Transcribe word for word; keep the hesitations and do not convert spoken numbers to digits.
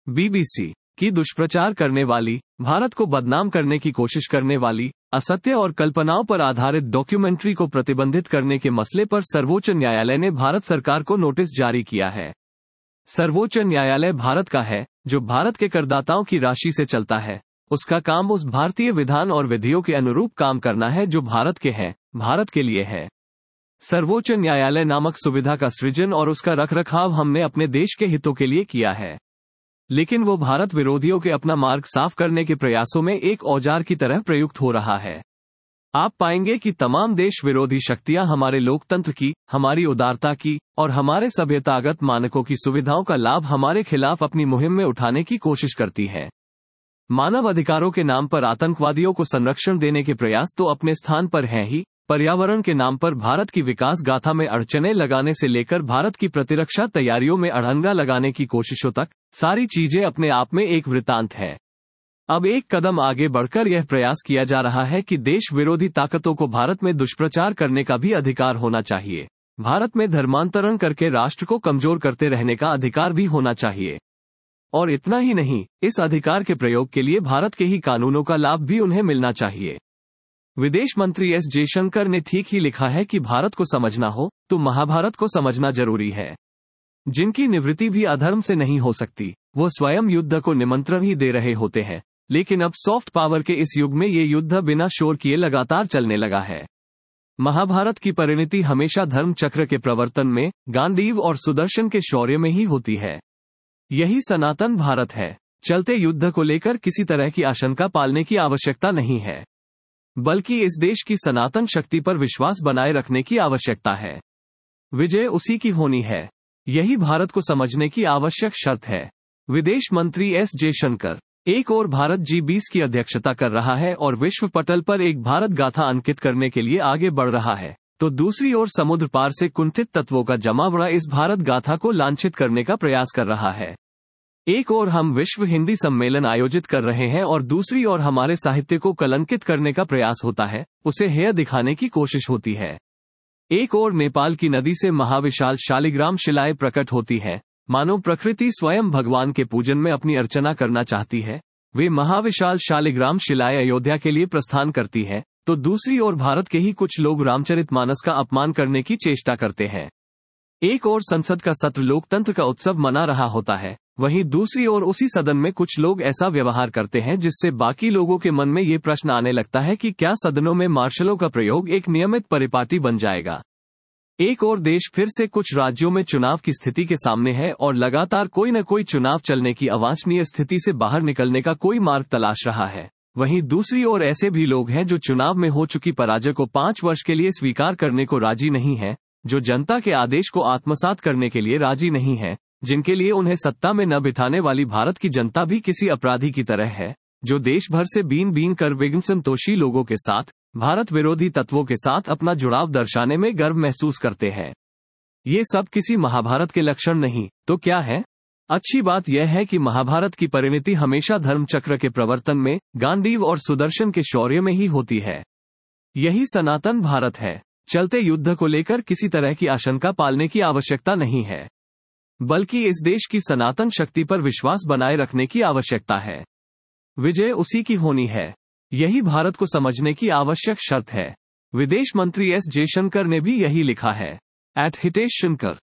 BBC की दुष्प्रचार करने वाली, भारत को बदनाम करने की कोशिश करने वाली, असत्य और कल्पनाओं पर आधारित डॉक्यूमेंट्री को प्रतिबंधित करने के मसले पर सर्वोच्च न्यायालय ने भारत सरकार को नोटिस जारी किया है। सर्वोच्च न्यायालय भारत का है, जो भारत के करदाताओं की राशि से चलता है। उसका काम उस भारतीय विधान और विधियों के अनुरूप काम करना है जो भारत के हैं, भारत के लिए है। सर्वोच्च न्यायालय नामक सुविधा का सृजन और उसका रखरखाव हमने अपने देश के हितों के लिए किया है, लेकिन वो भारत विरोधियों के अपना मार्ग साफ करने के प्रयासों में एक औजार की तरह प्रयुक्त हो रहा है। आप पाएंगे कि तमाम देश विरोधी शक्तियां हमारे लोकतंत्र की, हमारी उदारता की और हमारे सभ्यतागत मानकों की सुविधाओं का लाभ हमारे खिलाफ अपनी मुहिम में उठाने की कोशिश करती हैं। मानव अधिकारों के नाम पर आतंकवादियों को संरक्षण देने के प्रयास तो अपने स्थान पर हैं ही, पर्यावरण के नाम पर भारत की विकास गाथा में अड़चनें लगाने से लेकर भारत की प्रतिरक्षा तैयारियों में अड़ंगा लगाने की कोशिशों तक, सारी चीजें अपने आप में एक वृत्तांत है। अब एक कदम आगे बढ़कर यह प्रयास किया जा रहा है कि देश विरोधी ताकतों को भारत में दुष्प्रचार करने का भी अधिकार होना चाहिए। भारत में धर्मांतरण करके राष्ट्र को कमजोर करते रहने का अधिकार भी होना चाहिए। और इतना ही नहीं, इस अधिकार के प्रयोग के लिए भारत के ही कानूनों का लाभ भी उन्हें मिलना चाहिए। विदेश मंत्री एस जयशंकर ने ठीक ही लिखा है कि भारत को समझना हो तो महाभारत को समझना जरूरी है। जिनकी निवृत्ति भी अधर्म से नहीं हो सकती, वो स्वयं युद्ध को निमंत्रण ही दे रहे होते हैं। लेकिन अब सॉफ्ट पावर के इस युग में ये युद्ध बिना शोर किए लगातार चलने लगा है। महाभारत की परिणति हमेशा धर्म चक्र के प्रवर्तन में, गांडीव और सुदर्शन के शौर्य में ही होती है। यही सनातन भारत है। चलते युद्ध को लेकर किसी तरह की आशंका पालने की आवश्यकता नहीं है, बल्कि इस देश की सनातन शक्ति पर विश्वास बनाए रखने की आवश्यकता है। विजय उसी की होनी है। यही भारत को समझने की आवश्यक शर्त है। विदेश मंत्री एस जयशंकर एक और भारत जी बीस की अध्यक्षता कर रहा है और विश्व पटल पर एक भारत गाथा अंकित करने के लिए आगे बढ़ रहा है, तो दूसरी ओर समुद्र पार से कुंठित तत्वों का जमावड़ा इस भारत गाथा को लांछित करने का प्रयास कर रहा है। एक ओर हम विश्व हिंदी सम्मेलन आयोजित कर रहे हैं और दूसरी ओर हमारे साहित्य को कलंकित करने का प्रयास होता है, उसे हेय दिखाने की कोशिश होती है। एक ओर नेपाल की नदी से महाविशाल शालिग्राम शिलाएं प्रकट होती हैं, मानो प्रकृति स्वयं भगवान के पूजन में अपनी अर्चना करना चाहती है। वे महाविशाल शालिग्राम शिलाएं अयोध्या के लिए प्रस्थान करती हैं, तो दूसरी ओर भारत के ही कुछ लोग रामचरितमानस का अपमान करने की चेष्टा करते हैं। एक ओर संसद का सत्र लोकतंत्र का उत्सव मना रहा होता है, वहीं दूसरी ओर उसी सदन में कुछ लोग ऐसा व्यवहार करते हैं जिससे बाकी लोगों के मन में ये प्रश्न आने लगता है कि क्या सदनों में मार्शलों का प्रयोग एक नियमित परिपाटी बन जाएगा। एक और देश फिर से कुछ राज्यों में चुनाव की स्थिति के सामने है और लगातार कोई न कोई चुनाव चलने की अवांछनीय स्थिति से बाहर निकलने का कोई मार्ग तलाश रहा है। वहीं दूसरी ओर ऐसे भी लोग हैं जो चुनाव में हो चुकी पराजय को पांच वर्ष के लिए स्वीकार करने को राजी नहीं है, जो जनता के आदेश को आत्मसात करने के लिए राजी नहीं है, जिनके लिए उन्हें सत्ता में न बिठाने वाली भारत की जनता भी किसी अपराधी की तरह है, जो देश भर से बीन बीन कर विघ्न संतोषी लोगों के साथ, भारत विरोधी तत्वों के साथ अपना जुड़ाव दर्शाने में गर्व महसूस करते हैं। ये सब किसी महाभारत के लक्षण नहीं तो क्या है? अच्छी बात यह है कि महाभारत की परिणति हमेशा धर्म चक्र के प्रवर्तन में, गांडीव और सुदर्शन के शौर्य में ही होती है। यही सनातन भारत है। चलते युद्ध को लेकर किसी तरह की आशंका पालने की आवश्यकता नहीं है, बल्कि इस देश की सनातन शक्ति पर विश्वास बनाए रखने की आवश्यकता है। विजय उसी की होनी है। यही भारत को समझने की आवश्यक शर्त है। विदेश मंत्री एस जयशंकर ने भी यही लिखा है। एट हितेश शंकर।